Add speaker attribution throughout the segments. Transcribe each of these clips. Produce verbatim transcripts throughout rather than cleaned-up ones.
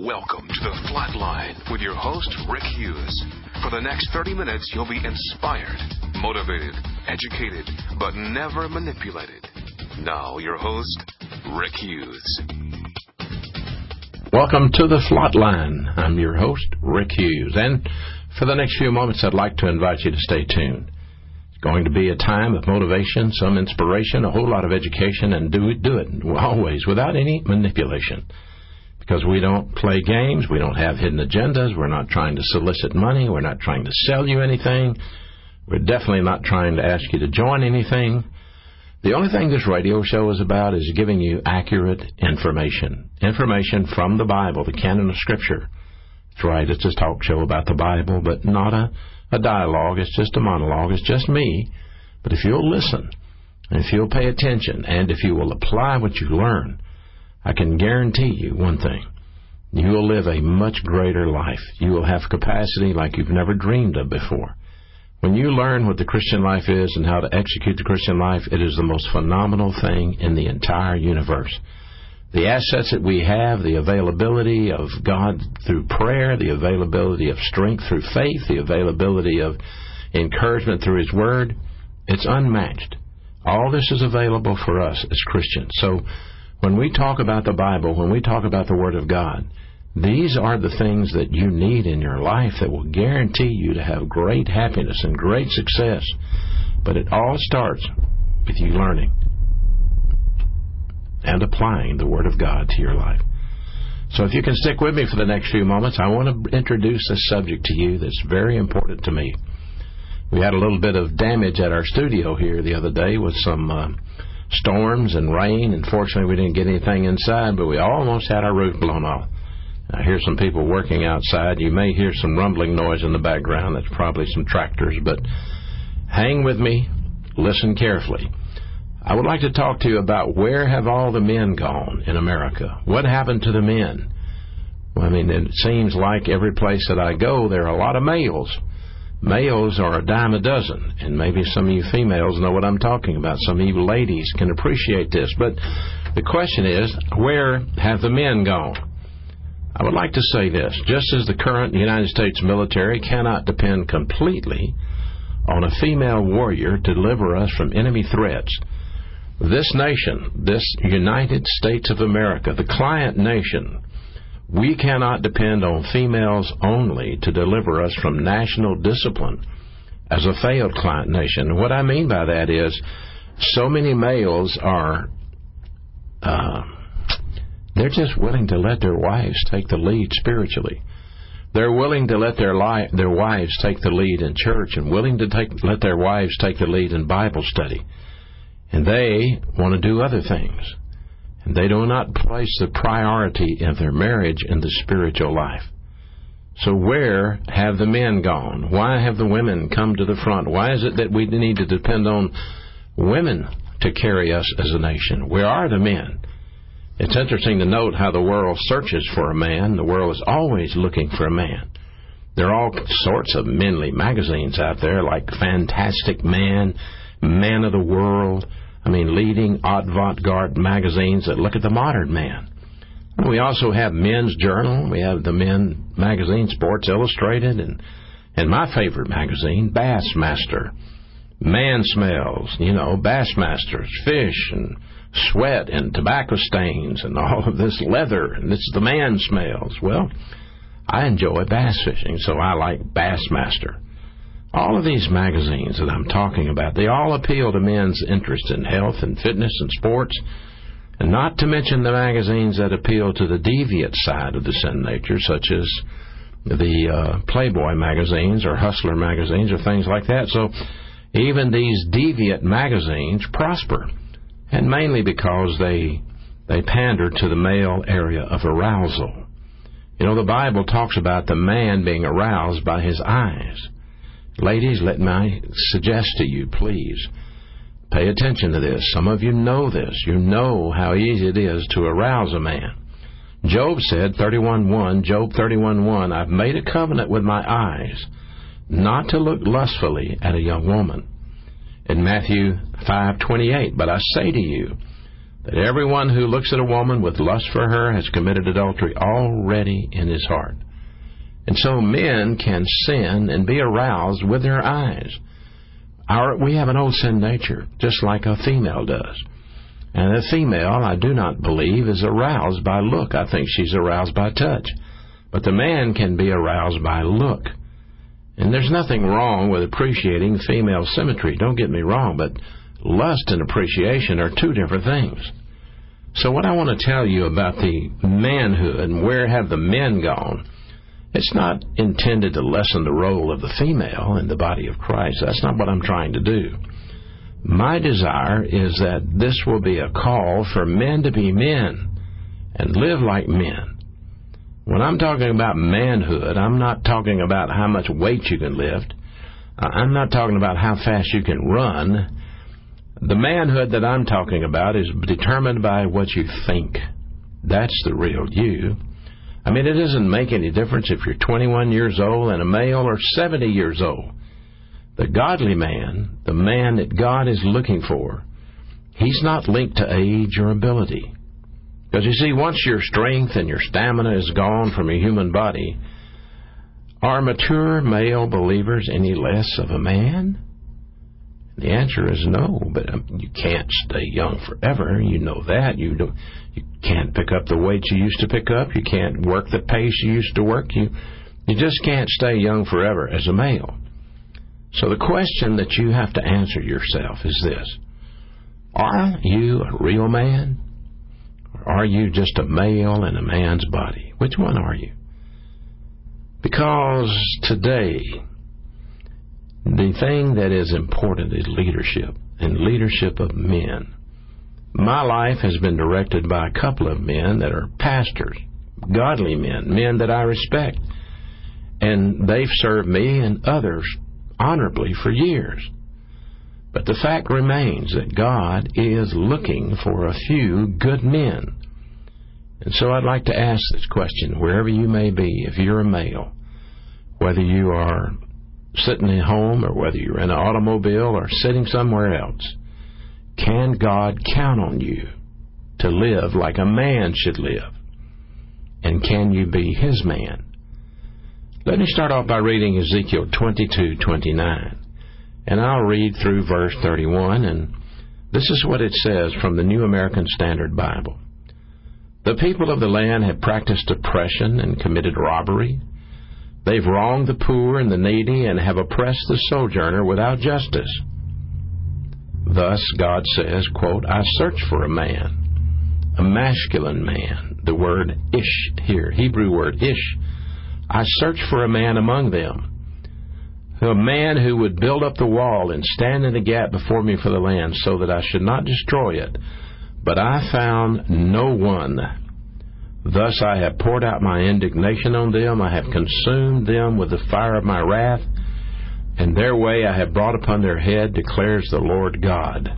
Speaker 1: Welcome to The Flatline with your host, Rick Hughes. For the next thirty minutes, you'll be inspired, motivated, educated, but never manipulated. Now, your host, Rick Hughes.
Speaker 2: Welcome to The Flatline. I'm your host, Rick Hughes. And for the next few moments, I'd like to invite you to stay tuned. It's going to be a time of motivation, some inspiration, a whole lot of education, and do it, do it always without any manipulation. Because we don't play games, we don't have hidden agendas, we're not trying to solicit money, we're not trying to sell you anything, we're definitely not trying to ask you to join anything. The only thing this radio show is about is giving you accurate information. Information from the Bible, the canon of Scripture. That's right, it's a talk show about the Bible, but not a, a dialogue, it's just a monologue, it's just me. But if you'll listen, and if you'll pay attention, and if you will apply what you learn, I can guarantee you one thing. You will live a much greater life. You will have capacity like you've never dreamed of before. When you learn what the Christian life is and how to execute the Christian life, it is the most phenomenal thing in the entire universe. The assets that we have, the availability of God through prayer, the availability of strength through faith, the availability of encouragement through His Word, it's unmatched. All this is available for us as Christians. So, when we talk about the Bible, when we talk about the Word of God, these are the things that you need in your life that will guarantee you to have great happiness and great success. But it all starts with you learning and applying the Word of God to your life. So if you can stick with me for the next few moments, I want to introduce a subject to you that's very important to me. We had a little bit of damage at our studio here the other day with some Uh, storms and rain, and fortunately we didn't get anything inside, but we almost had our roof blown off. I hear some people working outside. You may hear some rumbling noise in the background. That's probably some tractors, but hang with me. Listen carefully. I would like to talk to you about where have all the men gone in America? What happened to the men? Well, I mean, it seems like every place that I go, there are a lot of males. Males are a dime a dozen, and maybe some of you females know what I'm talking about. Some of you ladies can appreciate this. But the question is, where have the men gone? I would like to say this. Just as the current United States military cannot depend completely on a female warrior to deliver us from enemy threats, this nation, this United States of America, the client nation, we cannot depend on females only to deliver us from national discipline as a failed client nation. And what I mean by that is so many males are, uh, they're just willing to let their wives take the lead spiritually. They're willing to let their li- their wives take the lead in church and willing to take let their wives take the lead in Bible study. And they want to do other things. They do not place the priority of their marriage in the spiritual life. So where have the men gone? Why have the women come to the front? Why is it that we need to depend on women to carry us as a nation? Where are the men? It's interesting to note how the world searches for a man. The world is always looking for a man. There are all sorts of manly magazines out there like Fantastic Man, Man of the World, I mean, leading avant-garde magazines that look at the modern man. We also have Men's Journal. We have the Men magazine, Sports Illustrated, and and my favorite magazine, Bassmaster. Man smells, you know, Bassmasters, fish and sweat and tobacco stains and all of this leather, and this is the man smells. Well, I enjoy bass fishing, so I like Bassmaster. All of these magazines that I'm talking about, they all appeal to men's interest in health and fitness and sports, and not to mention the magazines that appeal to the deviant side of the sin nature, such as the uh, Playboy magazines or Hustler magazines or things like that. So even these deviant magazines prosper, and mainly because they they pander to the male area of arousal. You know, the Bible talks about the man being aroused by his eyes. Ladies, let me suggest to you, please, pay attention to this. Some of you know this. You know how easy it is to arouse a man. Job said, thirty-one one, Job thirty-one one, I've made a covenant with my eyes not to look lustfully at a young woman. In Matthew five twenty-eight, but I say to you that everyone who looks at a woman with lust for her has committed adultery already in his heart. And so men can sin and be aroused with their eyes. Our, we have an old sin nature, just like a female does. And a female, I do not believe, is aroused by look. I think she's aroused by touch. But the man can be aroused by look. And there's nothing wrong with appreciating female symmetry. Don't get me wrong, but lust and appreciation are two different things. So what I want to tell you about the manhood and where have the men gone, it's not intended to lessen the role of the female in the body of Christ. That's not what I'm trying to do. My desire is that this will be a call for men to be men and live like men. When I'm talking about manhood, I'm not talking about how much weight you can lift. I'm not talking about how fast you can run. The manhood that I'm talking about is determined by what you think. That's the real you. I mean, it doesn't make any difference if you're twenty-one years old and a male or seventy years old. The godly man, the man that God is looking for, he's not linked to age or ability. Because you see, once your strength and your stamina is gone from your human body, are mature male believers any less of a man? The answer is no, but um, you can't stay young forever. You know that. You don't, you can't pick up the weight you used to pick up. You can't work the pace you used to work. You, you just can't stay young forever as a male. So the question that you have to answer yourself is this. Are you a real man? Or are you just a male in a man's body? Which one are you? Because today, the thing that is important is leadership, and leadership of men. My life has been directed by a couple of men that are pastors, godly men, men that I respect. And they've served me and others honorably for years. But the fact remains that God is looking for a few good men. And so I'd like to ask this question, wherever you may be, if you're a male, whether you are sitting at home or whether you're in an automobile or sitting somewhere else, can God count on you to live like a man should live? And can you be His man? Let me start off by reading Ezekiel twenty-two twenty-nine. And I'll read through verse thirty-one, and this is what it says from the New American Standard Bible. The people of the land have practiced oppression and committed robbery. They've wronged the poor and the needy and have oppressed the sojourner without justice. Thus, God says, quote, I search for a man, a masculine man. The word ish here, Hebrew word ish. I search for a man among them, a man who would build up the wall and stand in the gap before me for the land so that I should not destroy it. But I found no one. Thus I have poured out my indignation on them. I have consumed them with the fire of my wrath, and their way I have brought upon their head, declares the Lord God.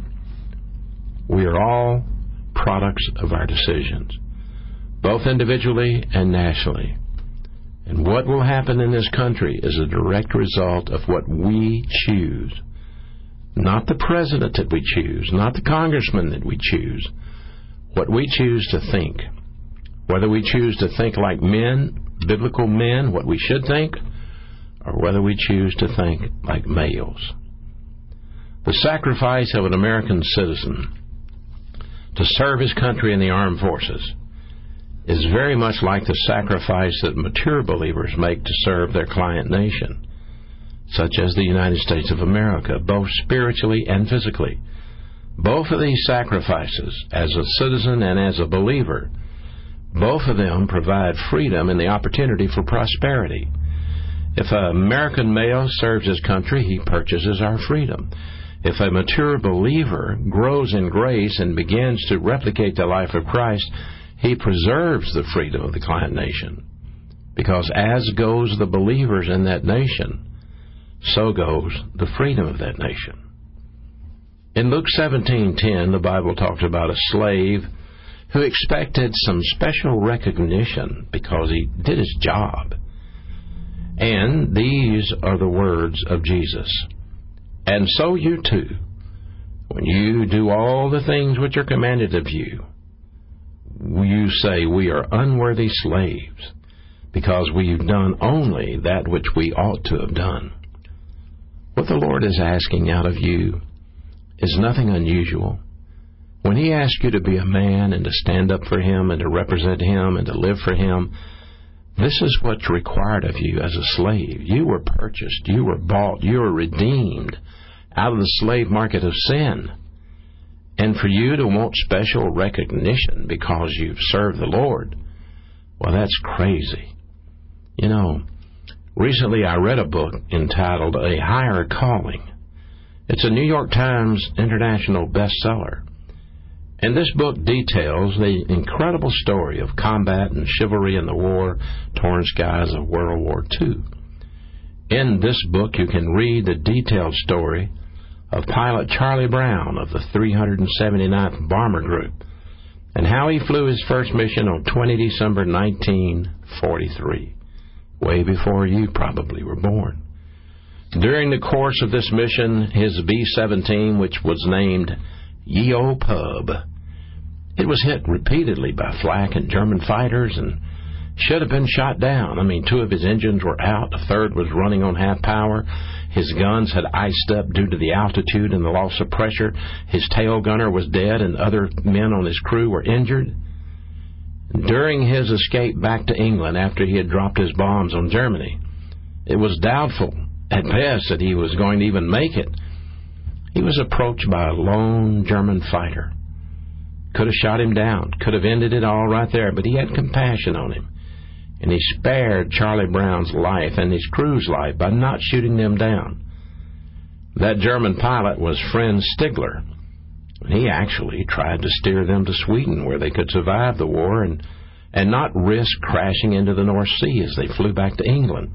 Speaker 2: We are all products of our decisions, both individually and nationally. And what will happen in this country is a direct result of what we choose. Not the president that we choose, not the congressman that we choose. What we choose to think. Whether we choose to think like men, biblical men, what we should think, or whether we choose to think like males. The sacrifice of an American citizen to serve his country in the armed forces is very much like the sacrifice that mature believers make to serve their client nation, such as the United States of America, both spiritually and physically. Both of these sacrifices, as a citizen and as a believer, both of them provide freedom and the opportunity for prosperity. If an American male serves his country, he purchases our freedom. If a mature believer grows in grace and begins to replicate the life of Christ, he preserves the freedom of the client nation. Because as goes the believers in that nation, so goes the freedom of that nation. In Luke seventeen ten, the Bible talks about a slave who expected some special recognition because he did his job. And these are the words of Jesus. And so you too, When you do all the things which are commanded of you, you say, we are unworthy slaves, because we've done only that which we ought to have done. What the Lord is asking out of you is nothing unusual. When He asks you to be a man and to stand up for Him and to represent Him and to live for Him, this is what's required of you as a slave. You were purchased, you were bought, you were redeemed out of the slave market of sin. And for you to want special recognition because you've served the Lord, well, that's crazy. You know, recently I read a book entitled A Higher Calling. It's a New York Times International bestseller. And this book details the incredible story of combat and chivalry in the war-torn skies of World War Two. In this book, you can read the detailed story of Pilot Charlie Brown of the three hundred seventy-ninth Bomber Group and how he flew his first mission on the twentieth of December, nineteen forty-three, way before you probably were born. During the course of this mission, his B seventeen, which was named Ye-O Pub, it was hit repeatedly by flak and German fighters and should have been shot down. I mean, two of his engines were out, a third was running on half power. His guns had iced up due to the altitude and the loss of pressure. His tail gunner was dead and other men on his crew were injured. During his escape back to England after he had dropped his bombs on Germany, it was doubtful at best that he was going to even make it. He was approached by a lone German fighter. Could have shot him down, could have ended it all right there, but he had compassion on him. And he spared Charlie Brown's life and his crew's life by not shooting them down. That German pilot was Friend Stigler. He actually tried to steer them to Sweden where they could survive the war and, and not risk crashing into the North Sea as they flew back to England.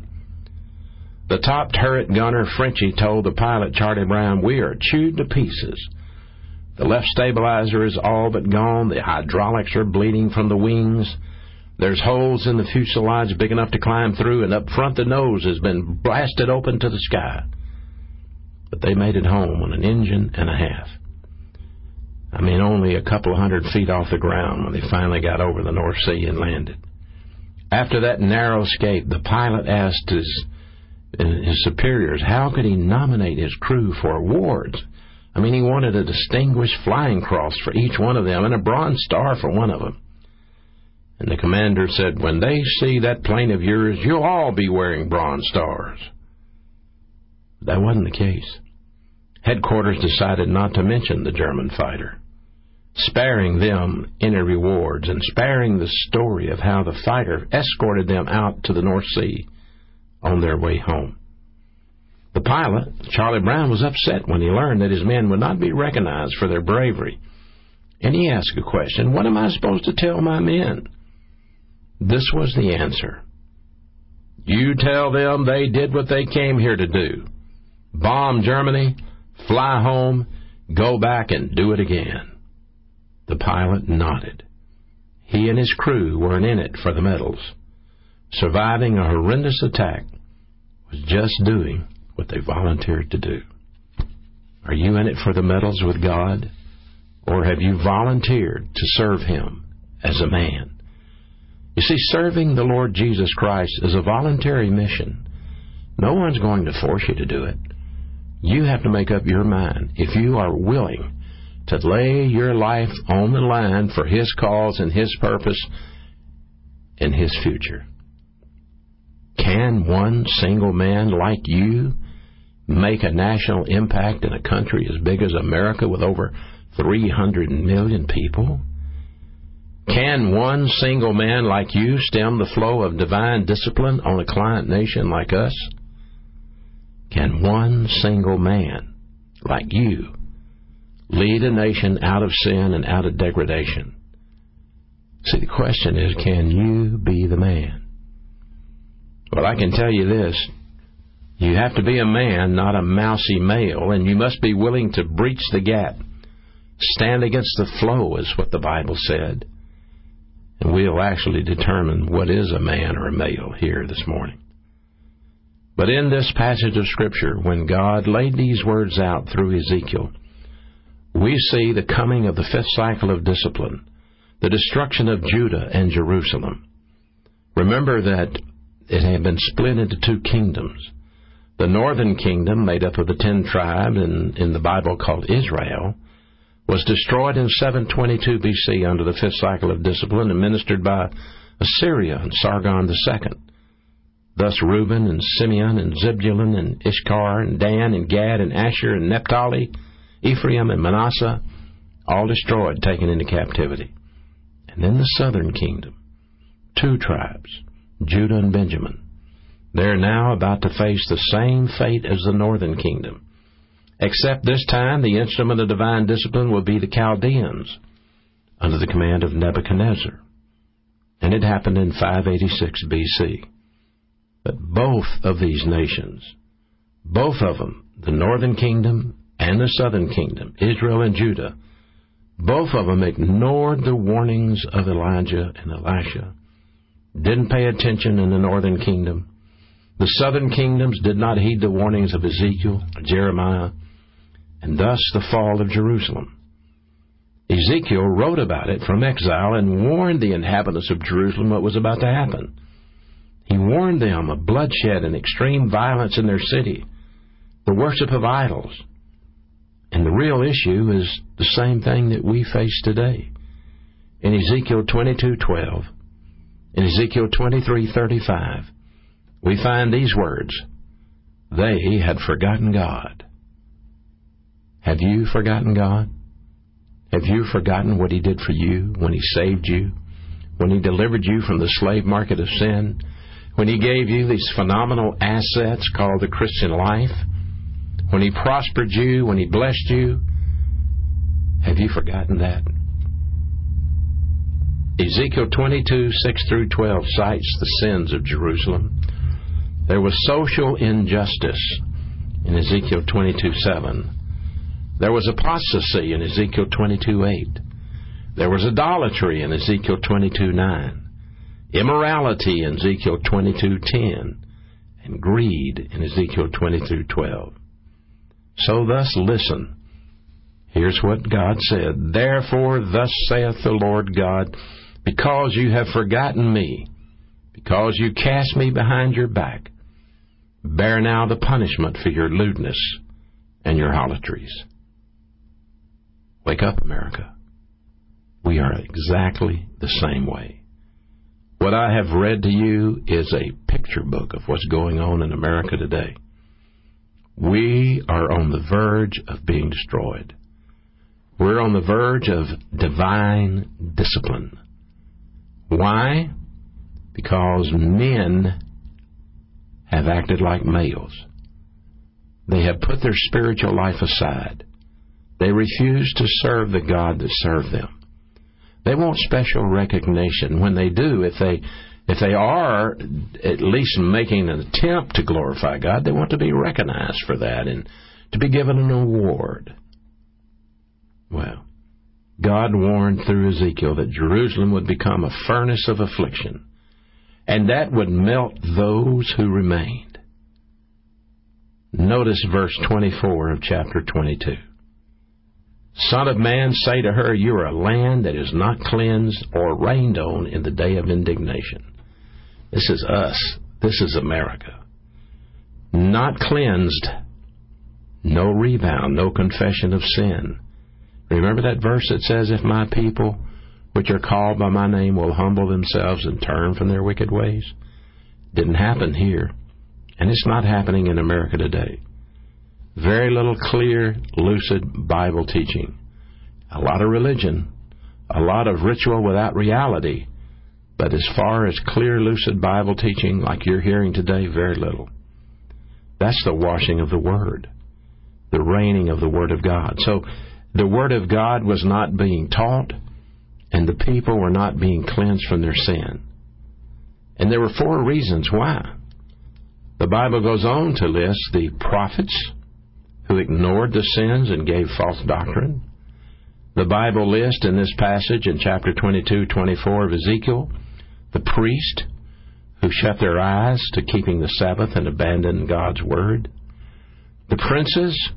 Speaker 2: The top turret gunner, Frenchie, told the pilot, Charlie Brown, "We are chewed to pieces. The left stabilizer is all but gone. The hydraulics are bleeding from the wings. There's holes in the fuselage big enough to climb through, and up front the nose has been blasted open to the sky." But they made it home on an engine and a half. I mean, only a couple of hundred feet off the ground when they finally got over the North Sea and landed. After that narrow escape, the pilot asked his, his superiors how could he nominate his crew for awards. I mean, he wanted a distinguished flying cross for each one of them and a Bronze Star for one of them. And the commander said, "When they see that plane of yours, you'll all be wearing Bronze Stars." That wasn't the case. Headquarters decided not to mention the German fighter, sparing them any rewards and sparing the story of how the fighter escorted them out to the North Sea on their way home. The pilot, Charlie Brown, was upset when he learned that his men would not be recognized for their bravery. And he asked a question, "What am I supposed to tell my men?" This was the answer. "You tell them they did what they came here to do. Bomb Germany, fly home, go back and do it again." The pilot nodded. He and his crew weren't in it for the medals. Surviving a horrendous attack was just doing what they volunteered to do. Are you in it for the medals with God? Or have you volunteered to serve Him as a man? You see, serving the Lord Jesus Christ is a voluntary mission. No one's going to force you to do it. You have to make up your mind if you are willing to lay your life on the line for His cause and His purpose and His future. Can one single man like you make a national impact in a country as big as America with over three hundred million people? Can one single man like you stem the flow of divine discipline on a client nation like us? Can one single man like you lead a nation out of sin and out of degradation? See, the question is, can you be the man? Well, I can tell you this. You have to be a man, not a mousy male, and you must be willing to breach the gap. Stand against the flow is what the Bible said. And we'll actually determine what is a man or a male here this morning. But in this passage of Scripture, when God laid these words out through Ezekiel, we see the coming of the fifth cycle of discipline, the destruction of Judah and Jerusalem. Remember that it had been split into two kingdoms. The northern kingdom, made up of the ten tribes in, in the Bible called Israel, was destroyed in seven twenty-two B C under the fifth cycle of discipline, administered by Assyria and Sargon the Second. Thus Reuben and Simeon and Zebulun and Issachar and Dan and Gad and Asher and Naphtali, Ephraim and Manasseh, all destroyed, taken into captivity. And then the southern kingdom, two tribes, Judah and Benjamin. They're now about to face the same fate as the northern kingdom, except this time the instrument of divine discipline will be the Chaldeans, under the command of Nebuchadnezzar. And it happened in five eighty-six B C. But both of these nations, both of them, the northern kingdom and the southern kingdom, Israel and Judah, both of them ignored the warnings of Elijah and Elisha, didn't pay attention in the northern kingdom. The southern kingdoms did not heed the warnings of Ezekiel, Jeremiah, and thus the fall of Jerusalem. Ezekiel wrote about it from exile and warned the inhabitants of Jerusalem what was about to happen. He warned them of bloodshed and extreme violence in their city, the worship of idols. And the real issue is the same thing that we face today. In Ezekiel twenty-two twelve, in Ezekiel twenty-three thirty-five, we find these words: they had forgotten God. Have you forgotten God? Have you forgotten what He did for you when He saved you, when He delivered you from the slave market of sin, when He gave you these phenomenal assets called the Christian life, when He prospered you, when He blessed you? Have you forgotten that? Ezekiel twenty-two six through twelve cites the sins of Jerusalem. There was social injustice in Ezekiel twenty-two seven. There was apostasy in Ezekiel twenty-two eight. There was idolatry in Ezekiel twenty-two nine. Immorality in Ezekiel twenty-two ten. And greed in Ezekiel twenty-two twelve. So thus listen. Here's what God said. Therefore thus saith the Lord God, because you have forgotten me, because you cast me behind your back, bear now the punishment for your lewdness and your harlotries. Wake up, America. We are exactly the same way. What I have read to you is a picture book of what's going on in America today. We are on the verge of being destroyed. We're on the verge of divine discipline. Why? Because men have acted like males. They have put their spiritual life aside. They refuse to serve the God that served them. They want special recognition. When they do, if they if they are at least making an attempt to glorify God, they want to be recognized for that and to be given an award. Well, God warned through Ezekiel that Jerusalem would become a furnace of affliction, and that would melt those who remained. Notice verse twenty-four of chapter twenty-two. Son of man, say to her, you are a land that is not cleansed or rained on in the day of indignation. This is us. This is America. Not cleansed. No rebound. No confession of sin. Remember that verse that says, if my people, which are called by my name, will humble themselves and turn from their wicked ways? Didn't happen here. And it's not happening in America today. Very little clear, lucid Bible teaching. A lot of religion. A lot of ritual without reality. But as far as clear, lucid Bible teaching like you're hearing today, very little. That's the washing of the Word. The raining of the Word of God. So the Word of God was not being taught, and the people were not being cleansed from their sin. And there were four reasons why. The Bible goes on to list the prophets who ignored the sins and gave false doctrine. The Bible lists in this passage in chapter twenty-two twenty-four of Ezekiel the priest who shut their eyes to keeping the Sabbath and abandoned God's Word. The princes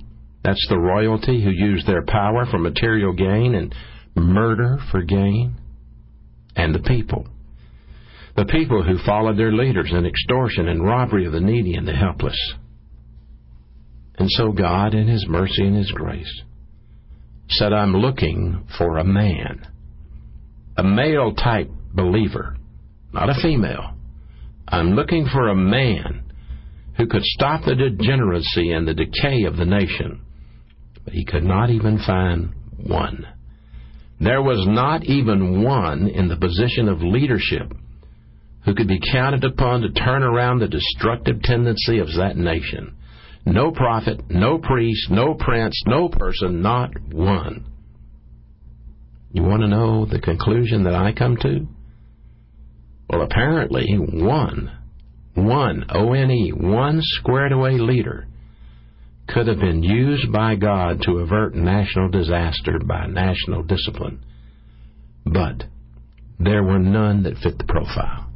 Speaker 2: That's the royalty who use their power for material gain and murder for gain. And the people. The people who followed their leaders in extortion and robbery of the needy and the helpless. And so God, in His mercy and His grace, said, I'm looking for a man, a male-type believer, not a female. I'm looking for a man who could stop the degeneracy and the decay of the nation. But He could not even find one. There was not even one in the position of leadership who could be counted upon to turn around the destructive tendency of that nation. No prophet, no priest, no prince, no person, not one. You want to know the conclusion that I come to? Well, apparently one, one, O N E, one squared-away leader could have been used by God to avert national disaster by national discipline. But there were none that fit the profile.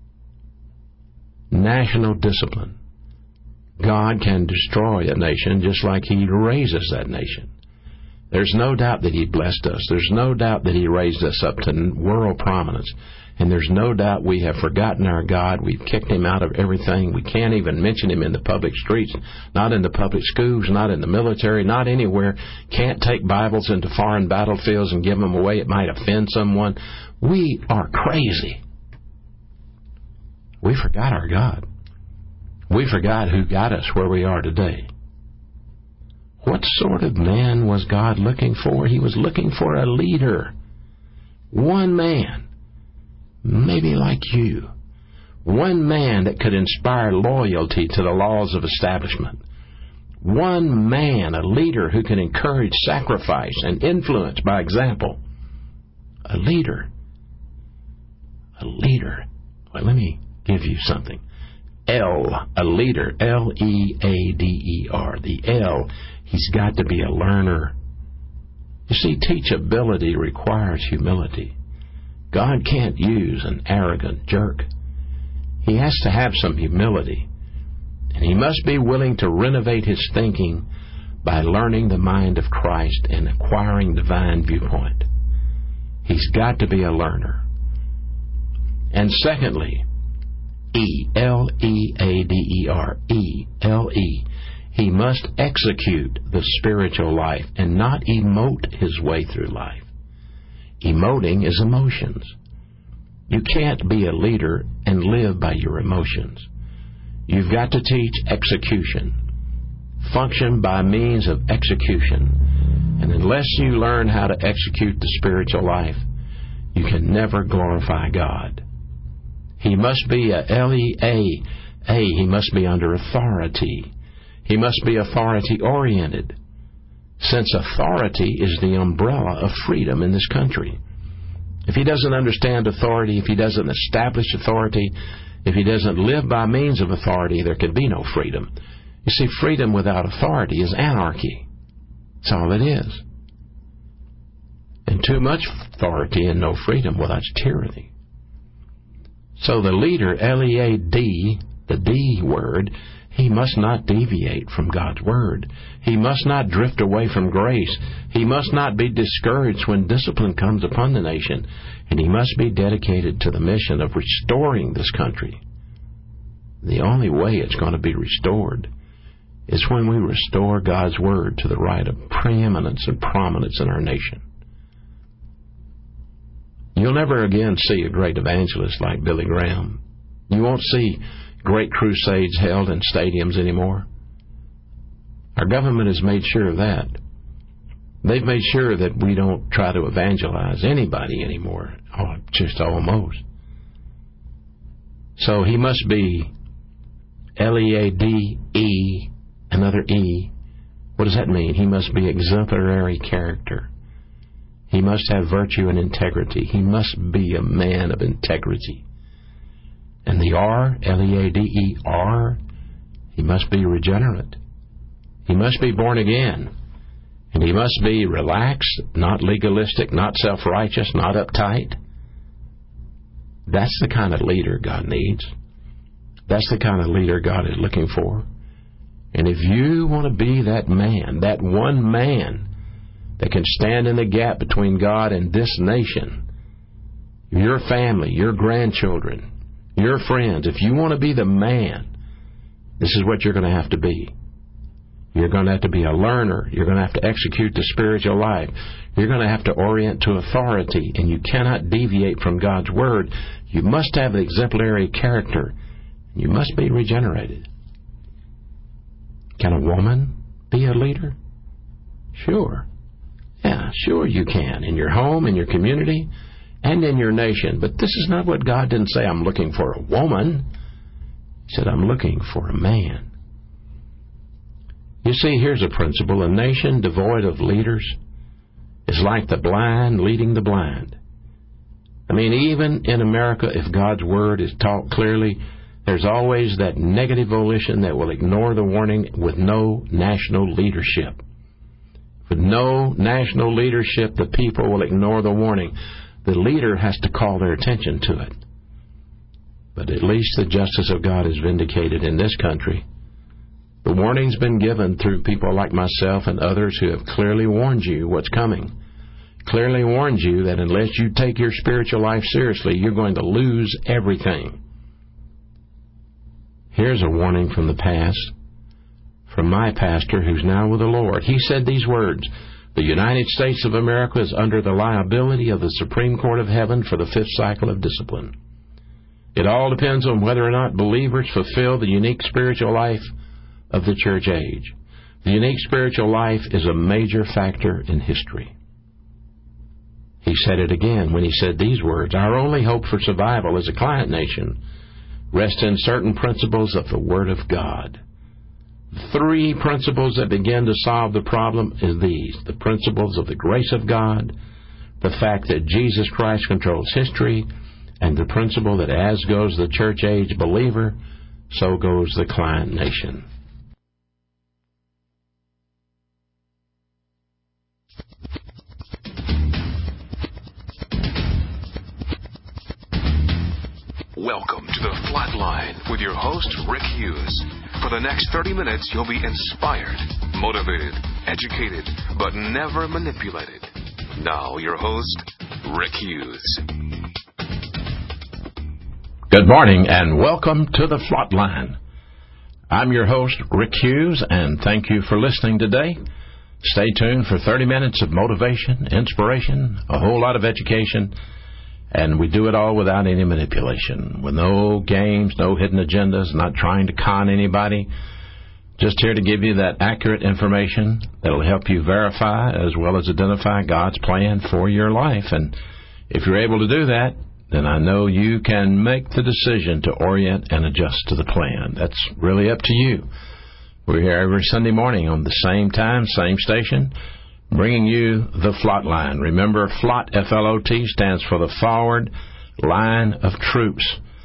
Speaker 2: National discipline. God can destroy a nation just like He raises that nation. There's no doubt that He blessed us. There's no doubt that He raised us up to world prominence. And there's no doubt we have forgotten our God. We've kicked Him out of everything. We can't even mention Him in the public streets, not in the public schools, not in the military, not anywhere. Can't take Bibles into foreign battlefields and give them away. It might offend someone. We are crazy. We forgot our God. We forgot who got us where we are today. What sort of man was God looking for? He was looking for a leader. One man. Maybe like you. One man that could inspire loyalty to the laws of establishment. One man, a leader who can encourage sacrifice and influence by example. A leader. A leader. Well, let me give you something. L, a leader, L E A D E R. The L, he's got to be a learner. You see, teachability requires humility. God can't use an arrogant jerk. He has to have some humility. And he must be willing to renovate his thinking by learning the mind of Christ and acquiring divine viewpoint. He's got to be a learner. And secondly, E, L E A D E R, E, L E. He must execute the spiritual life and not emote his way through life. Emoting is emotions. You can't be a leader and live by your emotions. You've got to teach execution. Function by means of execution. And unless you learn how to execute the spiritual life, you can never glorify God. He must be a L E A. A, he must be under authority. He must be authority-oriented, since authority is the umbrella of freedom in this country. If he doesn't understand authority, if he doesn't establish authority, if he doesn't live by means of authority, there can be no freedom. You see, freedom without authority is anarchy. That's all it is. And too much authority and no freedom, well, that's tyranny. So the leader, L E A D, the D word, he must not deviate from God's Word. He must not drift away from grace. He must not be discouraged when discipline comes upon the nation. And he must be dedicated to the mission of restoring this country. The only way it's going to be restored is when we restore God's Word to the right of preeminence and prominence in our nation. You'll never again see a great evangelist like Billy Graham. You won't see great crusades held in stadiums anymore. Our government has made sure of that. They've made sure that we don't try to evangelize anybody anymore. Oh, just almost. So he must be L E A D E, another E. What does that mean? He must be exemplary character. He must have virtue and integrity. He must be a man of integrity. And the R, L E A D E R, he must be regenerate. He must be born again. And he must be relaxed, not legalistic, not self-righteous, not uptight. That's the kind of leader God needs. That's the kind of leader God is looking for. And if you want to be that man, that one man that can stand in the gap between God and this nation, your family, your grandchildren, your friends, if you want to be the man, this is what you're going to have to be. You're going to have to be a learner. You're going to have to execute the spiritual life. You're going to have to orient to authority, and you cannot deviate from God's Word. You must have the exemplary character. You must be regenerated. Can a woman be a leader? Sure. Yeah, sure you can. In your home, in your community, and in your nation. But this is not what God didn't say, I'm looking for a woman. He said, I'm looking for a man. You see, here's a principle. A nation devoid of leaders is like the blind leading the blind. I mean, even in America, if God's Word is taught clearly, there's always that negative volition that will ignore the warning with no national leadership. With no national leadership, the people will ignore the warning. The leader has to call their attention to it. But at least the justice of God is vindicated in this country. The warning's been given through people like myself and others who have clearly warned you what's coming. Clearly warned you that unless you take your spiritual life seriously, you're going to lose everything. Here's a warning from the past, from my pastor who's now with the Lord. He said these words, the United States of America is under the liability of the Supreme Court of Heaven for the fifth cycle of discipline. It all depends on whether or not believers fulfill the unique spiritual life of the church age. The unique spiritual life is a major factor in history. He said it again when he said these words, our only hope for survival as a client nation rests in certain principles of the Word of God. Three principles that begin to solve the problem is these. The principles of the grace of God, the fact that Jesus Christ controls history, and the principle that as goes the church age believer, so goes the client nation.
Speaker 1: Welcome to the Flatline with your host, Rick Hughes. For the next thirty minutes, you'll be inspired, motivated, educated, but never manipulated. Now, your host, Rick Hughes.
Speaker 2: Good morning, and welcome to the Flatline. I'm your host, Rick Hughes, and thank you for listening today. Stay tuned for thirty minutes of motivation, inspiration, a whole lot of education, and we do it all without any manipulation, with no games, no hidden agendas, not trying to con anybody. Just here to give you that accurate information that will help you verify as well as identify God's plan for your life. And if you're able to do that, then I know you can make the decision to orient and adjust to the plan. That's really up to you. We're here every Sunday morning on the same time, same station, bringing you the Flatline. Remember, FLOT, F L O T, stands for the Forward Line of Troops.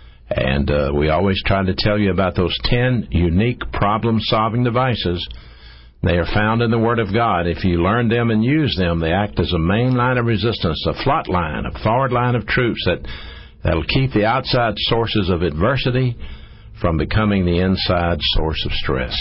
Speaker 2: And uh, we always try to tell you about those ten unique problem-solving devices. They are found in the Word of God. If you learn them and use them, they act as a main line of resistance, a FLOT line, a forward line of troops that that'll keep the outside sources of adversity from becoming the inside source of stress.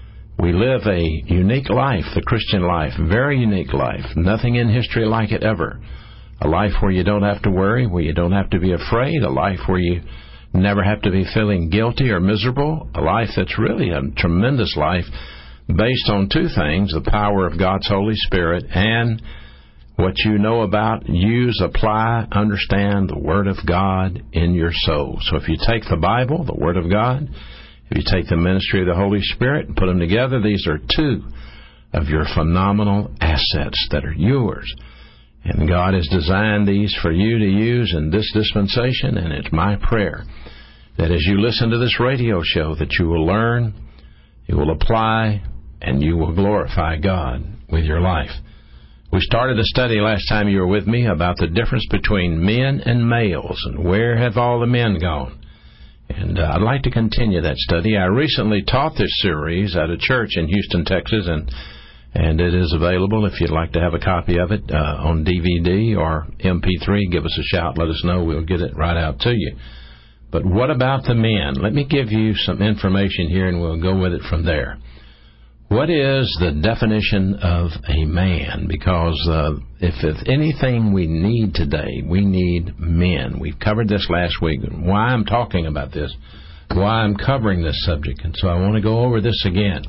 Speaker 2: We live a unique life, the Christian life, very unique life, nothing in history like it ever. A life where you don't have to worry, where you don't have to be afraid, a life where you never have to be feeling guilty or miserable, a life that's really a tremendous life based on two things, the power of God's Holy Spirit and what you know about, use, apply, understand the Word of God in your soul. So if you take the Bible, the Word of God, if you take the ministry of the Holy Spirit and put them together, these are two of your phenomenal assets that are yours. And God has designed these for you to use in this dispensation, and it's my prayer that as you listen to this radio show that you will learn, you will apply, and you will glorify God with your life. We started a study last time you were with me about the difference between men and males and where have all the men gone. And uh, I'd like to continue that study. I recently taught this series at a church in Houston, Texas, and and it is available if you'd like to have a copy of it uh, on D V D or M P three. Give us a shout. Let us know. We'll get it right out to you. But what about the men? Let me give you some information here, and we'll go with it from there. What is the definition of a man? Because uh, if, if anything we need today, we need men. We've covered this last week. Why I'm talking about this, why I'm covering this subject. And so I want to go over this again.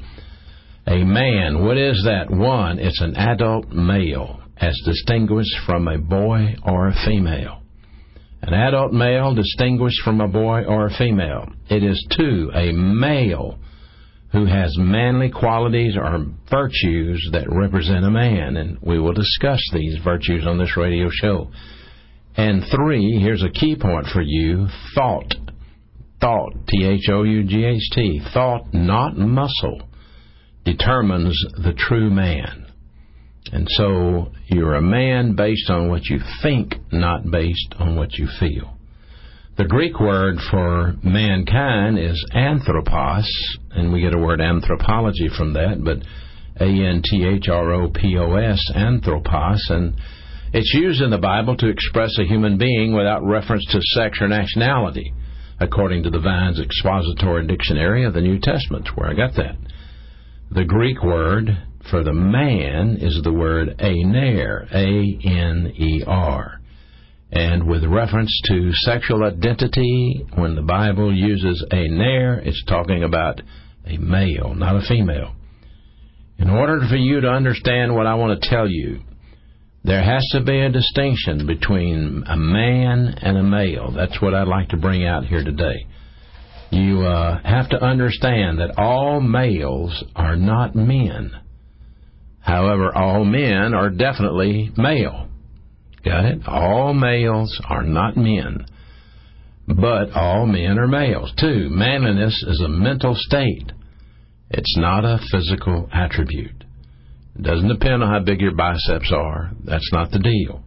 Speaker 2: A man, what is that? One, it's an adult male as distinguished from a boy or a female. An adult male distinguished from a boy or a female. It is, two, a male who has manly qualities or virtues that represent a man. And we will discuss these virtues on this radio show. And three, here's a key point for you, thought. Thought, T H O U G H T, thought, not muscle, determines the true man. And so you're a man based on what you think, not based on what you feel. The Greek word for mankind is anthropos, and we get a word anthropology from that, but A N T H R O P O S, anthropos, and it's used in the Bible to express a human being without reference to sex or nationality, according to the Vine's Expository Dictionary of the New Testament, where I got that. The Greek word for the man is the word aner, A N E R. And with reference to sexual identity, when the Bible uses aner, it's talking about a male, not a female. In order for you to understand what I want to tell you, there has to be a distinction between a man and a male. That's what I'd like to bring out here today. You uh, have to understand that all males are not men. However, all men are definitely male. Got it? All males are not men, but all men are males. Two, manliness is a mental state. It's not a physical attribute. It doesn't depend on how big your biceps are. That's not the deal.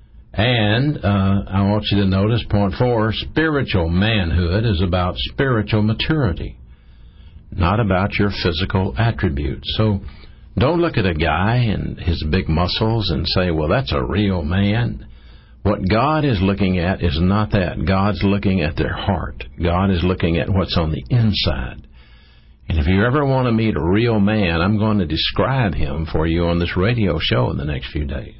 Speaker 2: And uh, I want you to notice, point four, spiritual manhood is about spiritual maturity, not about your physical attributes. So don't look at a guy and his big muscles and say, well, that's a real man. What God is looking at is not that. God's looking at their heart. God is looking at what's on the inside. And if you ever want to meet a real man, I'm going to describe him for you on this radio show in the next few days.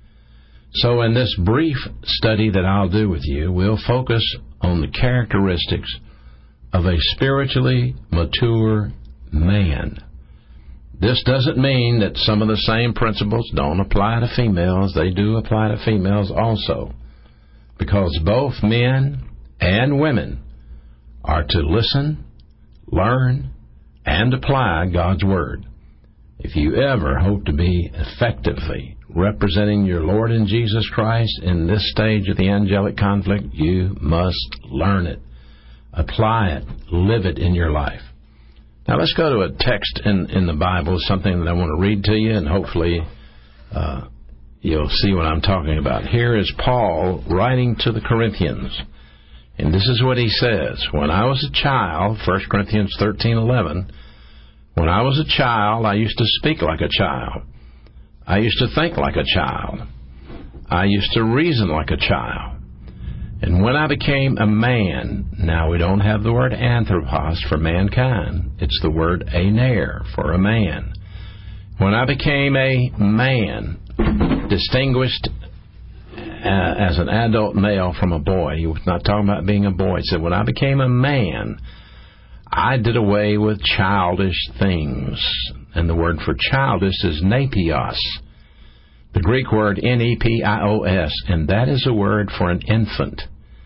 Speaker 2: So in this brief study that I'll do with you, we'll focus on the characteristics of a spiritually mature man. This doesn't mean that some of the same principles don't apply to females. They do apply to females also, because both men and women are to listen, learn, and apply God's Word. If you ever hope to be effectively representing your Lord and Jesus Christ in this stage of the angelic conflict, you must learn it, apply it, live it in your life. Now let's go to a text in, in the Bible, something that I want to read to you, and hopefully uh, you'll see what I'm talking about. Here is Paul writing to the Corinthians, and this is what he says. When I was a child, First Corinthians thirteen eleven, when I was a child, I used to speak like a child. I used to think like a child. I used to reason like a child. And when I became a man, now we don't have the word anthropos for mankind. It's the word aner for a man. When I became a man, distinguished uh, as an adult male from a boy, he was not talking about being a boy. He said, when I became a man, I did away with childish things. And the word for childish is nepios. The Greek word N E P I O S, and that is a word for an infant.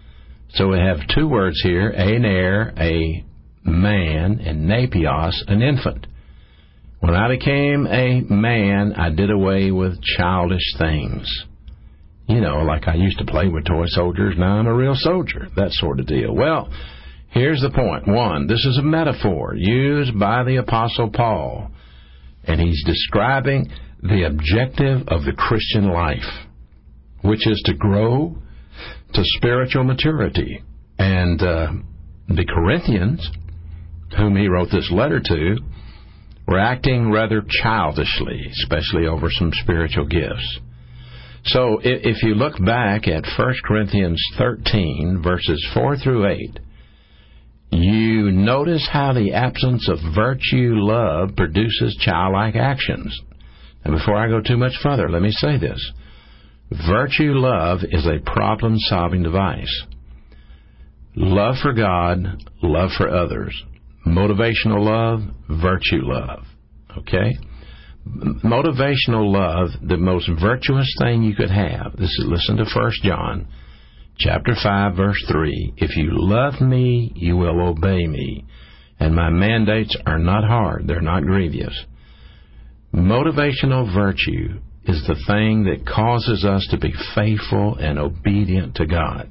Speaker 2: So we have two words here, aner, a man, and nepios, an infant. When I became a man, I did away with childish things. You know, like I used to play with toy soldiers, now I'm a real soldier, that sort of deal. Well, here's the point. One, this is a metaphor used by the Apostle Paul, and he's describing the objective of the Christian life, which is to grow to spiritual maturity. And uh, the Corinthians, whom he wrote this letter to, were acting rather childishly, especially over some spiritual gifts. So if you look back at First Corinthians thirteen, verses four through eight, You notice how the absence of virtue love produces childlike actions. And before I go too much further, let me say this. Virtue love is a problem-solving device. Love for God, love for others. Motivational love, virtue love. Okay? Motivational love, the most virtuous thing you could have. This is, listen to First John chapter five, verse three. If you love me, you will obey me, and my mandates are not hard, they're not grievous. Motivational virtue is the thing that causes us to be faithful and obedient to God.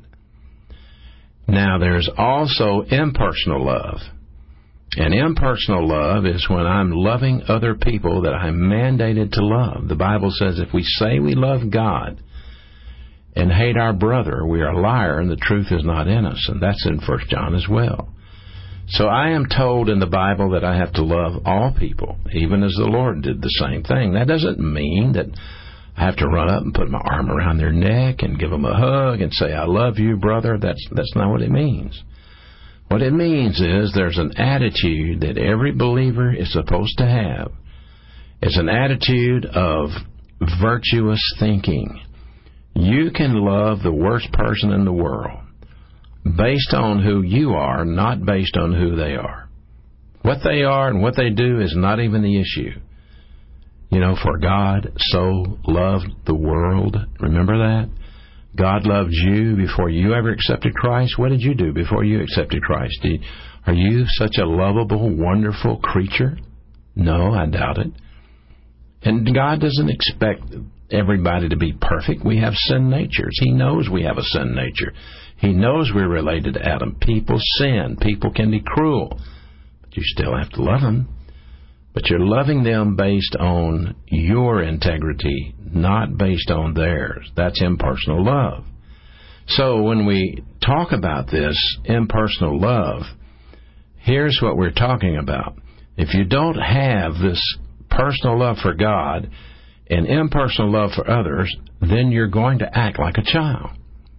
Speaker 2: Now, there's also impersonal love. And impersonal love is when I'm loving other people that I'm mandated to love. The Bible says if we say we love God and hate our brother, we are a liar and the truth is not in us. And that's in First John as well. So I am told in the Bible that I have to love all people, even as the Lord did the same thing. That doesn't mean that I have to run up and put my arm around their neck and give them a hug and say, I love you, brother. That's, that's not what it means. What it means is there's an attitude that every believer is supposed to have. It's an attitude of virtuous thinking. You can love the worst person in the world based on who you are, not based on who they are. What they are and what they do is not even the issue. You know, for God so loved the world. Remember that? God loved you before you ever accepted Christ. What did you do before you accepted Christ? Did, are you such a lovable, wonderful creature? No, I doubt it. And God doesn't expect everybody to be perfect. We have sin natures. He knows we have a sin nature. He knows we're related to Adam. People sin. People can be cruel. But you still have to love them. But you're loving them based on your integrity, not based on theirs. That's impersonal love. So when we talk about this impersonal love, here's what we're talking about. If you don't have this personal love for God and impersonal love for others, then you're going to act like a child.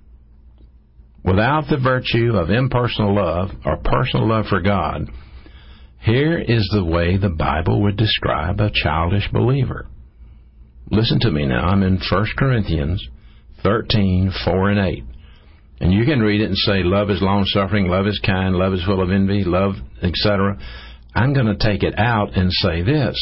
Speaker 2: Without the virtue of impersonal love or personal love for God, here is the way the Bible would describe a childish believer. Listen to me now. I'm in First Corinthians thirteen, four and eight. And you can read it and say, love is long-suffering, love is kind, love is full of envy, love, et cetera. I'm going to take it out and say this.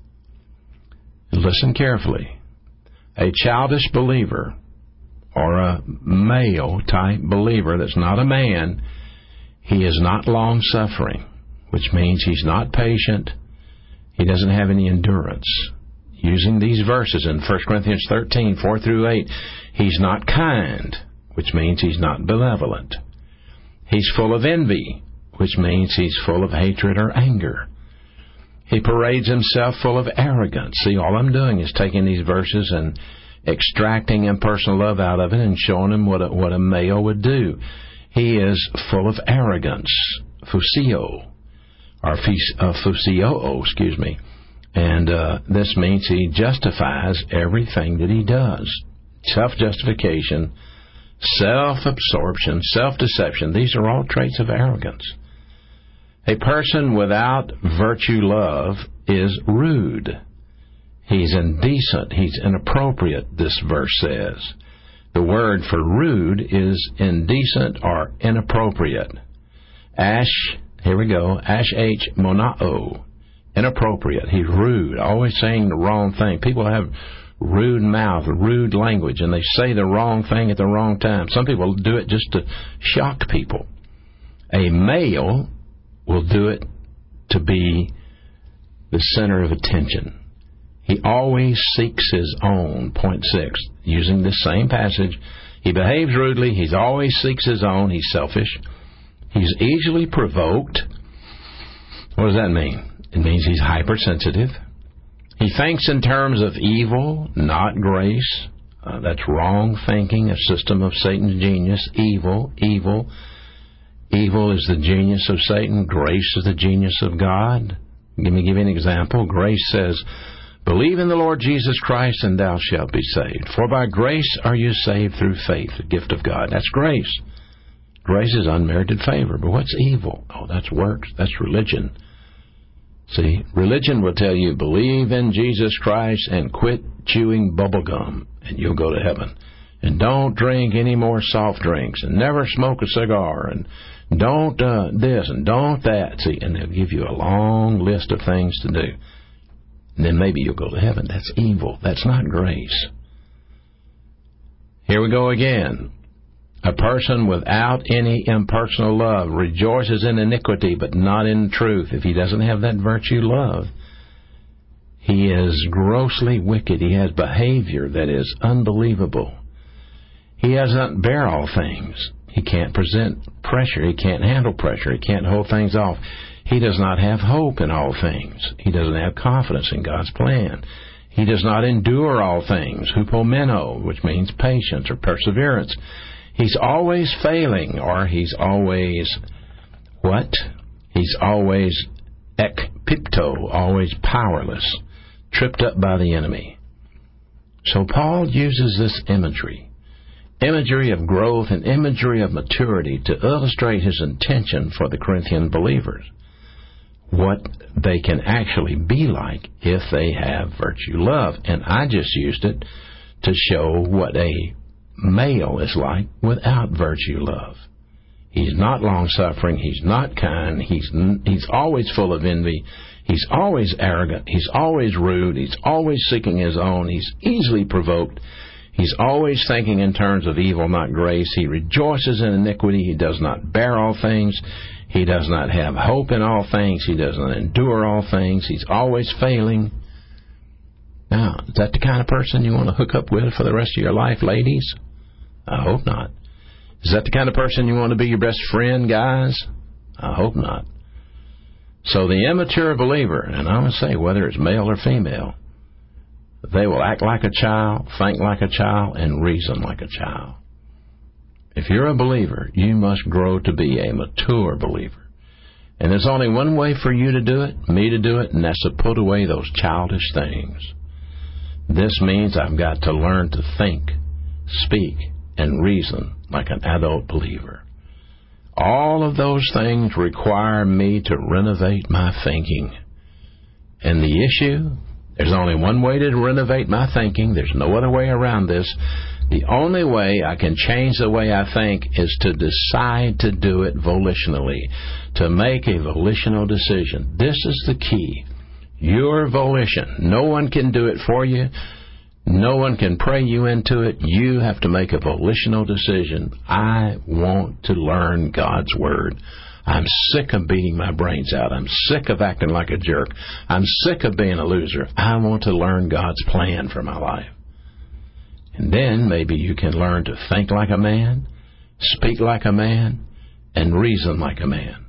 Speaker 2: Listen carefully. A childish believer, or a male-type believer that's not a man, he is not long-suffering, which means he's not patient. He doesn't have any endurance. Using these verses in First Corinthians thirteen, four through eight, he's not kind, which means he's not benevolent. He's full of envy, which means he's full of hatred or anger. He parades himself full of arrogance. See, all I'm doing is taking these verses and extracting impersonal love out of it and showing him what a, what a male would do. He is full of arrogance, phusio, or phusio, excuse me. And uh, this means he justifies everything that he does. Self-justification, self-absorption, self-deception, these are all traits of arrogance. A person without virtue love is rude. He's indecent. He's inappropriate, this verse says. The word for rude is indecent or inappropriate. Ash, here we go, ash-h monao, inappropriate. He's rude, always saying the wrong thing. People have rude mouth, rude language, and they say the wrong thing at the wrong time. Some people do it just to shock people. A male will do it to be the center of attention. He always seeks his own. Point six, using this same passage, he behaves rudely. He always seeks his own. He's selfish. He's easily provoked. What does that mean? It means he's hypersensitive. He thinks in terms of evil, not grace. Uh, that's wrong thinking, a system of Satan's genius. Evil, evil. Evil is the genius of Satan. Grace is the genius of God. Let me give you an example. Grace says, believe in the Lord Jesus Christ and thou shalt be saved. For by grace are you saved through faith, the gift of God. That's grace. Grace is unmerited favor. But what's evil? Oh, that's works. That's religion. See, religion will tell you, believe in Jesus Christ and quit chewing bubble gum, and you'll go to heaven. And don't drink any more soft drinks, and never smoke a cigar, and don't uh, this, and don't that. See, and they'll give you a long list of things to do. And then maybe you'll go to heaven. That's evil. That's not grace. Here we go again. A person without any impersonal love rejoices in iniquity, but not in truth. If he doesn't have that virtue love, he is grossly wicked. He has behavior that is unbelievable. He doesn't bear all things. He can't present pressure. He can't handle pressure. He can't hold things off. He does not have hope in all things. He doesn't have confidence in God's plan. He does not endure all things, hupomeno, which means patience or perseverance. He's always failing, or he's always, what? He's always ekpipto, always powerless, tripped up by the enemy. So Paul uses this imagery, imagery of growth and imagery of maturity to illustrate his intention for the Corinthian believers, what they can actually be like if they have virtue love. And I just used it to show what a male is like without virtue love. He's not long-suffering. He's not kind. He's he's always full of envy. He's always arrogant. He's always rude. He's always seeking his own. He's easily provoked. He's always thinking in terms of evil, not grace. He rejoices in iniquity. He does not bear all things. He does not have hope in all things. He does not endure all things. He's always failing. Now, is that the kind of person you want to hook up with for the rest of your life, ladies? I hope not. Is that the kind of person you want to be your best friend, guys? I hope not. So the immature believer, and I'm going to say whether it's male or female, they will act like a child, think like a child, and reason like a child. If you're a believer, you must grow to be a mature believer. And there's only one way for you to do it, me to do it, and that's to put away those childish things. This means I've got to learn to think, speak, and reason like an adult believer. All of those things require me to renovate my thinking. And the issue, there's only one way to renovate my thinking. There's no other way around this. The only way I can change the way I think is to decide to do it volitionally, to make a volitional decision. This is the key. Your volition. No one can do it for you. No one can pray you into it. You have to make a volitional decision. I want to learn God's Word. I'm sick of beating my brains out. I'm sick of acting like a jerk. I'm sick of being a loser. I want to learn God's plan for my life. And then maybe you can learn to think like a man, speak like a man, and reason like a man.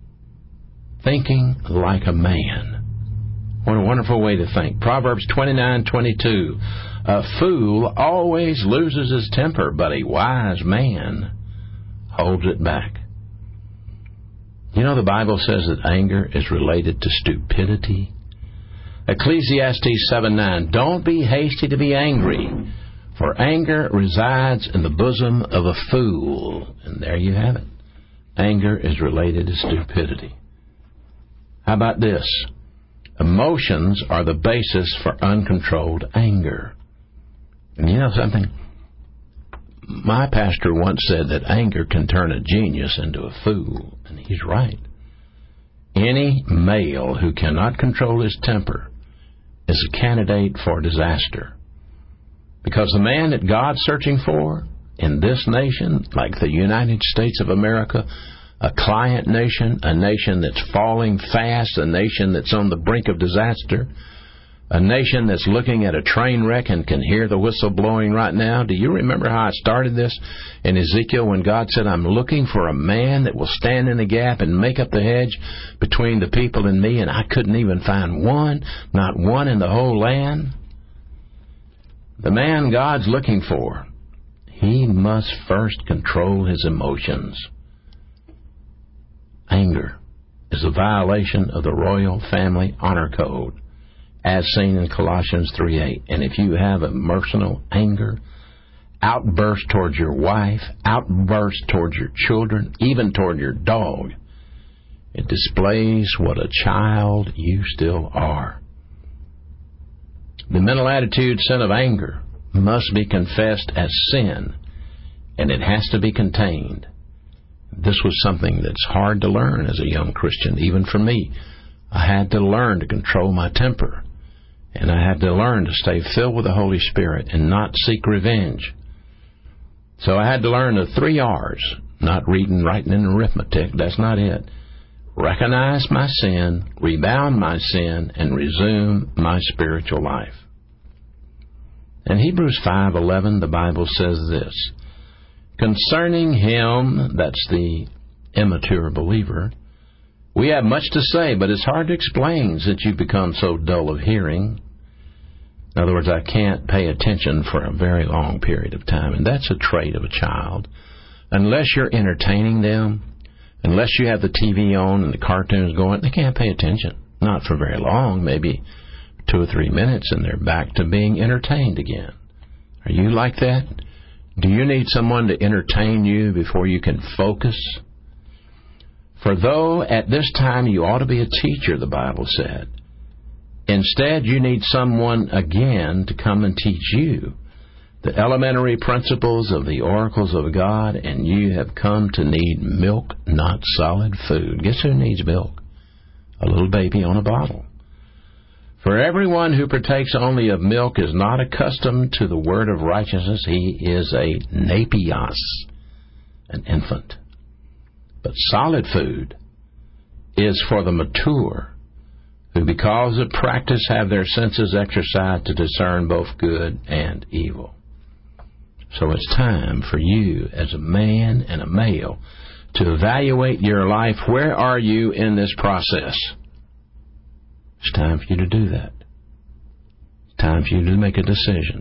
Speaker 2: Thinking like a man. What a wonderful way to think. Proverbs twenty-nine twenty-two. A fool always loses his temper, but a wise man holds it back. You know, the Bible says that anger is related to stupidity. Ecclesiastes seven nine. Don't be hasty to be angry, for anger resides in the bosom of a fool. And there you have it. Anger is related to stupidity. How about this? Emotions are the basis for uncontrolled anger. And you know something? My pastor once said that anger can turn a genius into a fool. And he's right. Any male who cannot control his temper is a candidate for disaster. Because the man that God's searching for in this nation, like the United States of America, a client nation, a nation that's falling fast, a nation that's on the brink of disaster, a nation that's looking at a train wreck and can hear the whistle blowing right now. Do you remember how I started this in Ezekiel when God said, I'm looking for a man that will stand in the gap and make up the hedge between the people and me, and I couldn't even find one, not one in the whole land? The man God's looking for, he must first control his emotions. Anger is a violation of the royal family honor code, as seen in Colossians three eight. And if you have emotional anger, outburst towards your wife, outburst towards your children, even toward your dog. It displays what a child you still are. The mental attitude, sin of anger, must be confessed as sin, and it has to be contained. This was something that's hard to learn as a young Christian, even for me. I had to learn to control my temper, and I had to learn to stay filled with the Holy Spirit and not seek revenge. So I had to learn the three R's, not reading, writing, and arithmetic. That's not it. Recognize my sin, rebound my sin, and resume my spiritual life. In Hebrews five eleven, the Bible says this, concerning him, that's the immature believer, we have much to say, but it's hard to explain since you've become so dull of hearing. In other words, I can't pay attention for a very long period of time, and that's a trait of a child. Unless you're entertaining them, unless you have the T V on and the cartoons going, they can't pay attention. Not for very long, maybe two or three minutes, and they're back to being entertained again. Are you like that? Do you need someone to entertain you before you can focus? For though at this time you ought to be a teacher, the Bible said, instead you need someone again to come and teach you the elementary principles of the oracles of God, and you have come to need milk, not solid food. Guess who needs milk? A little baby on a bottle. For everyone who partakes only of milk is not accustomed to the word of righteousness. He is a napios, an infant. But solid food is for the mature, who because of practice have their senses exercised to discern both good and evil. So it's time for you as a man and a male to evaluate your life. Where are you in this process? It's time for you to do that. It's time for you to make a decision.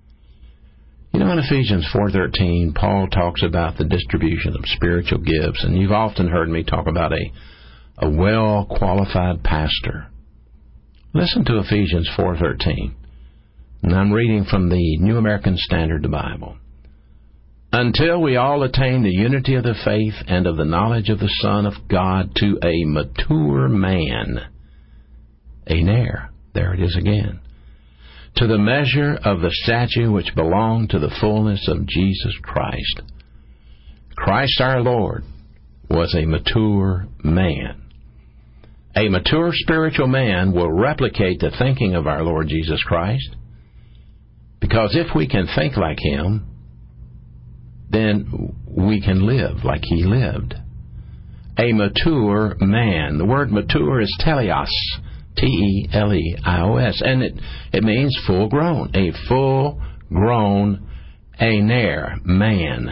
Speaker 2: You know, in Ephesians four thirteen, Paul talks about the distribution of spiritual gifts, and you've often heard me talk about a, a well-qualified pastor. Listen to Ephesians four thirteen. And I'm reading from the New American Standard Bible. Until we all attain the unity of the faith and of the knowledge of the Son of God to a mature man. Aner. There it is again. To the measure of the stature which belonged to the fullness of Jesus Christ. Christ our Lord was a mature man. A mature spiritual man will replicate the thinking of our Lord Jesus Christ. Because if we can think like Him, then we can live like He lived. A mature man. The word mature is teleos, T E L E I O S, and it, it means full grown. A full grown aner, man.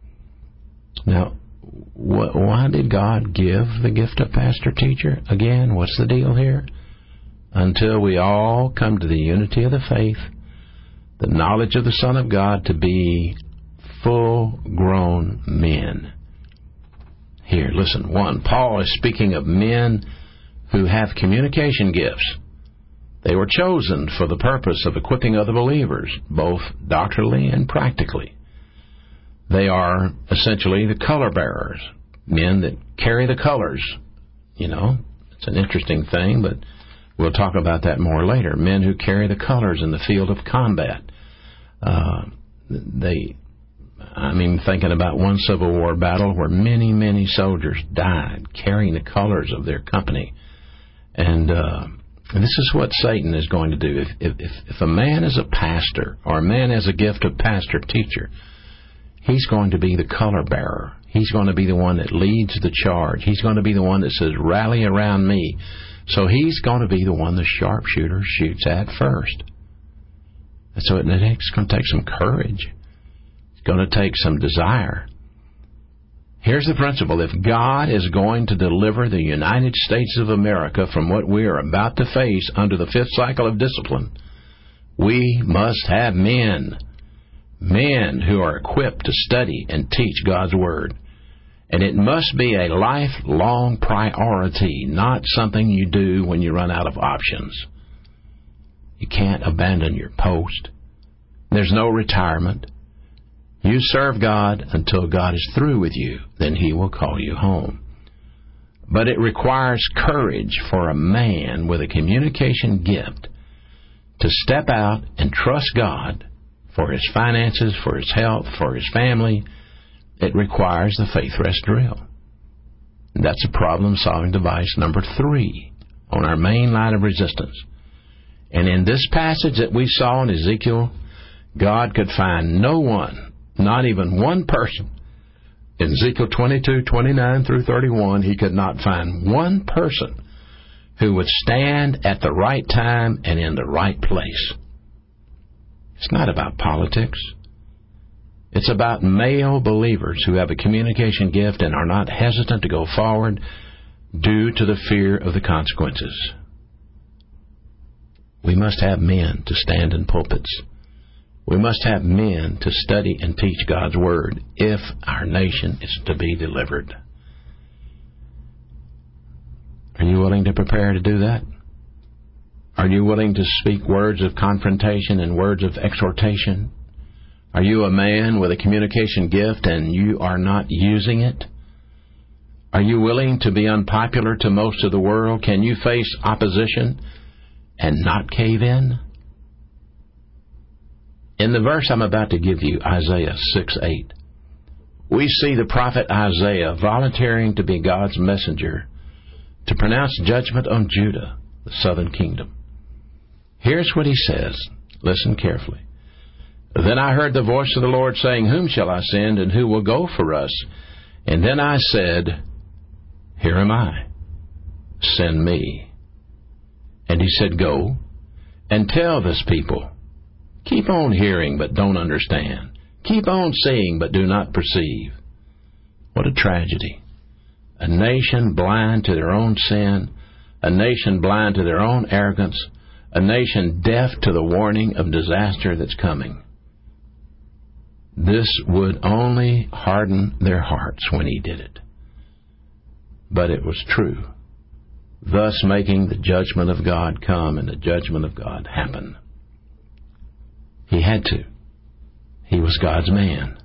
Speaker 2: Now, wh- why did God give the gift of pastor teacher? Again, what's the deal here? Until we all come to the unity of the faith, the knowledge of the Son of God, to be full-grown men. Here, listen. One, Paul is speaking of men who have communication gifts. They were chosen for the purpose of equipping other believers, both doctrinally and practically. They are essentially the color bearers, men that carry the colors. You know, it's an interesting thing, but we'll talk about that more later. Men who carry the colors in the field of combat. Uh, they, I mean, thinking about one Civil War battle where many, many soldiers died carrying the colors of their company. And uh, this is what Satan is going to do. If, if, if a man is a pastor or a man has a gift of pastor-teacher, he's going to be the color bearer. He's going to be the one that leads the charge. He's going to be the one that says, rally around me. So he's going to be the one the sharpshooter shoots at first. And so it's going to take some courage. It's going to take some desire. Here's the principle. If God is going to deliver the United States of America from what we are about to face under the fifth cycle of discipline, we must have men. Men who are equipped to study and teach God's Word. And it must be a lifelong priority, not something you do when you run out of options. You can't abandon your post. There's no retirement. You serve God until God is through with you, then He will call you home. But it requires courage for a man with a communication gift to step out and trust God for his finances, for his health, for his family. It requires the faith rest drill. That's a problem-solving device number three on our main line of resistance. And in this passage that we saw in Ezekiel, God could find no one, not even one person. In Ezekiel twenty-two, twenty-nine through thirty-one, He could not find one person who would stand at the right time and in the right place. It's not about politics. It's about male believers who have a communication gift and are not hesitant to go forward due to the fear of the consequences. We must have men to stand in pulpits. We must have men to study and teach God's Word if our nation is to be delivered. Are you willing to prepare to do that? Are you willing to speak words of confrontation and words of exhortation? Are you a man with a communication gift and you are not using it? Are you willing to be unpopular to most of the world? Can you face opposition and not cave in? In the verse I'm about to give you, Isaiah six eight, we see the prophet Isaiah volunteering to be God's messenger to pronounce judgment on Judah, the southern kingdom. Here's what he says. Listen carefully. Then I heard the voice of the Lord saying, Whom shall I send, and who will go for us? And then I said, Here am I. Send me. And he said, Go and tell this people. Keep on hearing, but don't understand. Keep on seeing, but do not perceive. What a tragedy. A nation blind to their own sin, a nation blind to their own arrogance, a nation deaf to the warning of disaster that's coming. This would only harden their hearts when he did it. But it was true, thus making the judgment of God come and the judgment of God happen. He had to. He was God's man.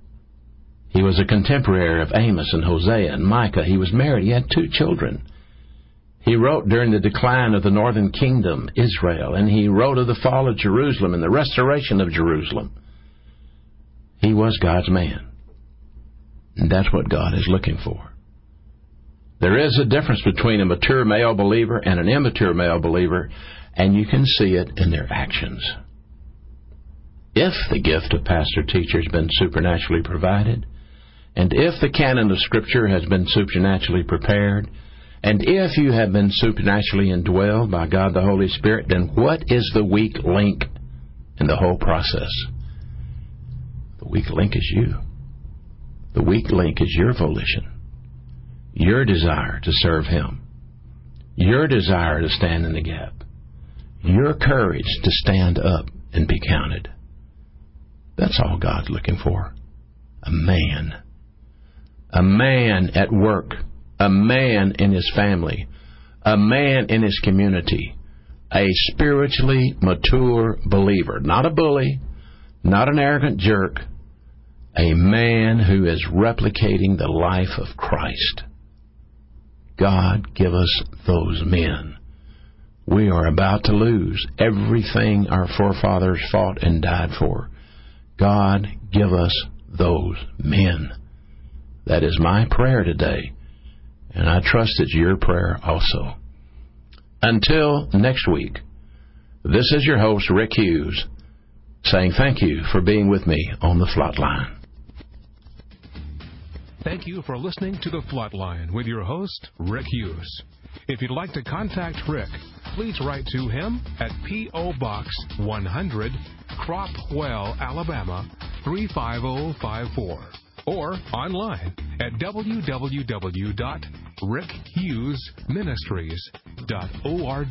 Speaker 2: He was a contemporary of Amos and Hosea and Micah. He was married. He had two children. He wrote during the decline of the northern kingdom, Israel, and he wrote of the fall of Jerusalem and the restoration of Jerusalem. He was God's man. And that's what God is looking for. There is a difference between a mature male believer and an immature male believer, and you can see it in their actions. If the gift of pastor-teacher has been supernaturally provided, and if the canon of Scripture has been supernaturally prepared, and if you have been supernaturally indwelled by God the Holy Spirit, then what is the weak link in the whole process? The weak link is you. The weak link is your volition, your desire to serve Him, your desire to stand in the gap, your courage to stand up and be counted. That's all God's looking for. A man. A man at work. A man in his family. A man in his community. A spiritually mature believer. Not a bully. Not an arrogant jerk. A man who is replicating the life of Christ. God, give us those men. We are about to lose everything our forefathers fought and died for. God, give us those men. That is my prayer today, and I trust it's your prayer also. Until next week, this is your host, Rick Hughes, saying thank you for being with me on the Flatline.
Speaker 1: Thank you for listening to the Flatline with your host, Rick Hughes. If you'd like to contact Rick, please write to him at P O. Box one hundred, Cropwell, Alabama three five zero five four, or online at w w w dot rick hughes ministries dot org.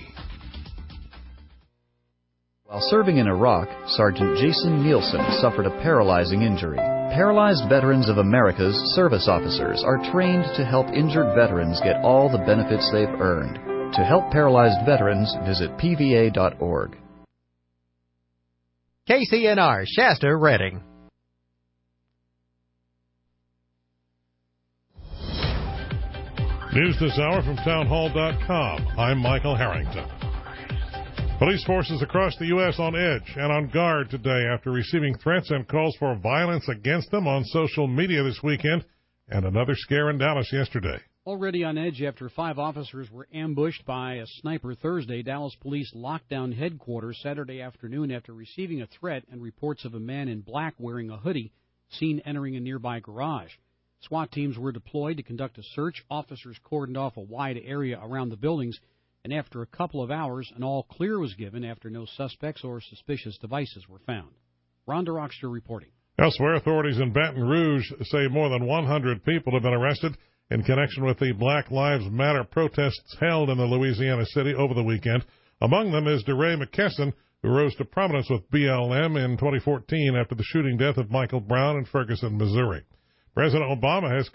Speaker 3: While serving in Iraq, Sergeant Jason Nielsen suffered a paralyzing injury. Paralyzed Veterans of America's service officers are trained to help injured veterans get all the benefits they've earned. To help paralyzed veterans, visit P V A dot org.
Speaker 4: K C N R, Shasta, Redding. News this hour from townhall dot com. I'm Michael Harrington. Police forces across the U S on edge and on guard today after receiving threats and calls for violence against them on social media this weekend, and another scare in Dallas yesterday.
Speaker 5: Already on edge after five officers were ambushed by a sniper Thursday, Dallas police locked down headquarters Saturday afternoon after receiving a threat and reports of a man in black wearing a hoodie seen entering a nearby garage. SWAT teams were deployed to conduct a search. Officers cordoned off a wide area around the buildings, and after a couple of hours, an all-clear was given after no suspects or suspicious devices were found. Rhonda Rockster reporting.
Speaker 4: Elsewhere, authorities in Baton Rouge say more than one hundred people have been arrested in connection with the Black Lives Matter protests held in the Louisiana city over the weekend. Among them is DeRay McKesson, who rose to prominence with B L M in twenty fourteen after the shooting death of Michael Brown in Ferguson, Missouri. President Obama has